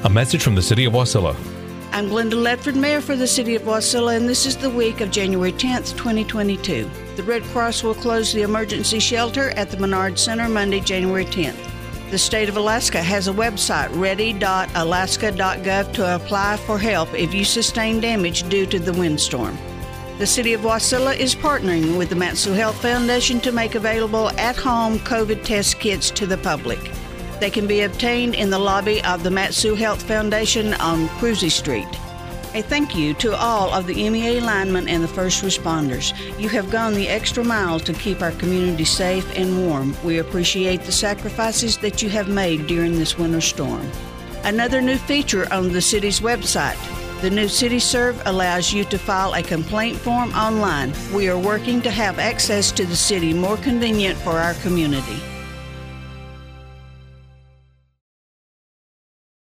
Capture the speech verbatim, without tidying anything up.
A message from the City of Wasilla. I'm Glenda Ledford, Mayor for the City of Wasilla, and this is the week of January tenth, twenty twenty-two. The Red Cross will close the emergency shelter at the Menard Center Monday, January tenth. The state of Alaska has a website, ready dot alaska dot gov, to apply for help if you sustain damage due to the windstorm. The City of Wasilla is partnering with the Mat-Su Health Foundation to make available at-home COVID test kits to the public. They can be obtained in the lobby of the Mat-Su Health Foundation on Cruzy Street. A thank you to all of the M E A linemen and the first responders. You have gone the extra mile to keep our community safe and warm. We appreciate the sacrifices that you have made during this winter storm. Another new feature on the city's website. The new CityServe allows you to file a complaint form online. We are working to have access to the city more convenient for our community.